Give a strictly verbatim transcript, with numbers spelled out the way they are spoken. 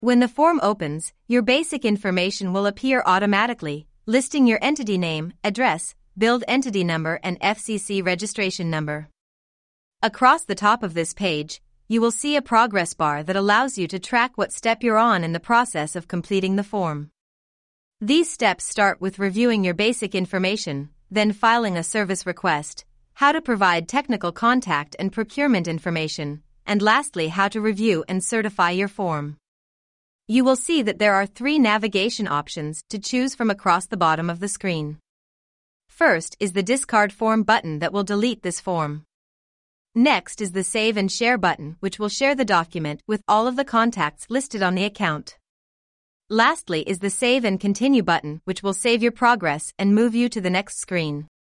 When the form opens, your basic information will appear automatically, listing your entity name, address, billed entity number and F C C registration number. Across the top of this page, you will see a progress bar that allows you to track what step you're on in the process of completing the form. These steps start with reviewing your basic information, then filing a service request, how to provide technical contact and procurement information, and lastly how to review and certify your form. You will see that there are three navigation options to choose from across the bottom of the screen. First is the Discard Form button that will delete this form. Next is the Save and Share button, which will share the document with all of the contacts listed on the account. Lastly is the Save and Continue button, which will save your progress and move you to the next screen.